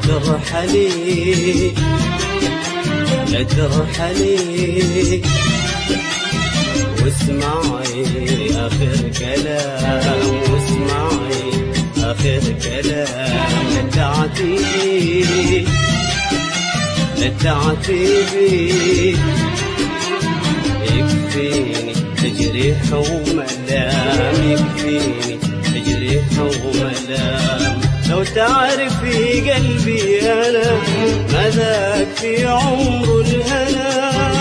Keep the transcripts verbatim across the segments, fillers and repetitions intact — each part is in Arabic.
ترحلي لا ترحلي، واسمعي آخر كلام، واسمعي آخر كلام. لا تعتيبي لا تعتيبي، يكفيني تجريح وملام، يكفيني تجريح وملام. لو تعرفي قلبي أنا ماذاك في عمر الهنا،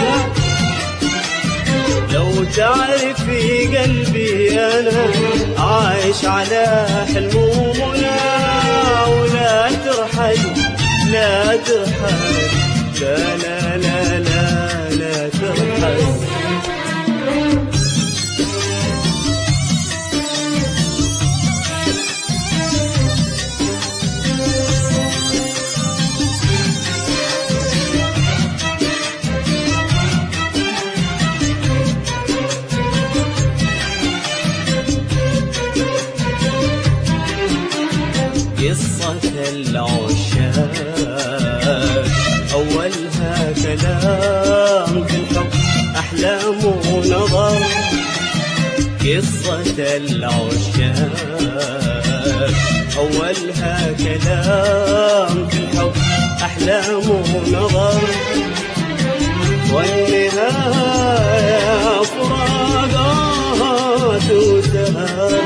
لو تعرفي قلبي أنا عايش على حلم ومنى. ولا ترحلي لا ترحلي، لا لا لا لا لا ترحلي. قصة العشاق أولها كلام في الحب أحلام ونظر. قصة العشاق أولها كلام في الحب أحلام ونظر، والنهاية فراقات وسهر،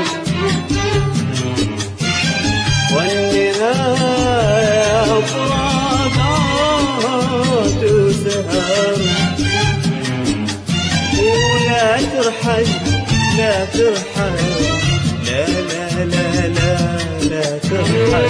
والنهاية فراقات وسهر. ولا ترحل لا ترحل، لا لا لا لا لا ترحل.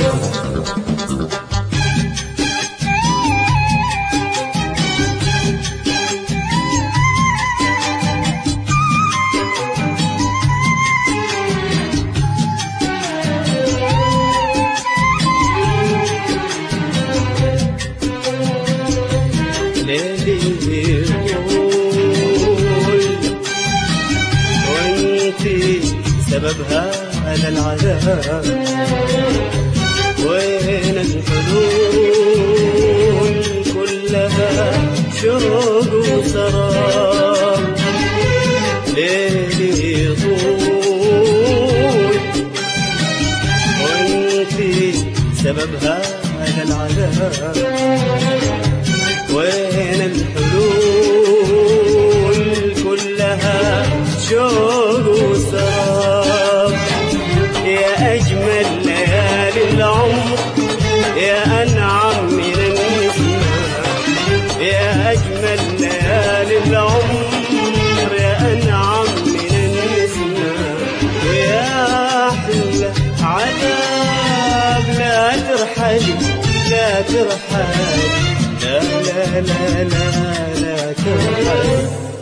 ليلي يطول وانتي سبب هذا العذاب، وين الحلول كلها شوق وسراب. ليلي يطول وانتي سبب هذا العذاب، وين الحلول كلها شوق وسراب. يا أجمل ليالي العمر، يا أنعم من النسمة، يا أجمل ليالي العمر، يا أنعم من النسمة، ويا أحلى عذاب. لا ترحلي لا ترحلي، لا لا لا لا لا ترحل.